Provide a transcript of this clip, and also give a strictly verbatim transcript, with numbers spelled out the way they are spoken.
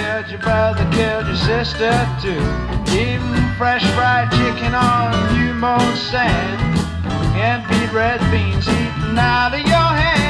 killed your brother, killed your sister too. Even fresh fried chicken on new mown sand. Can't beat red beans eating out of your hand.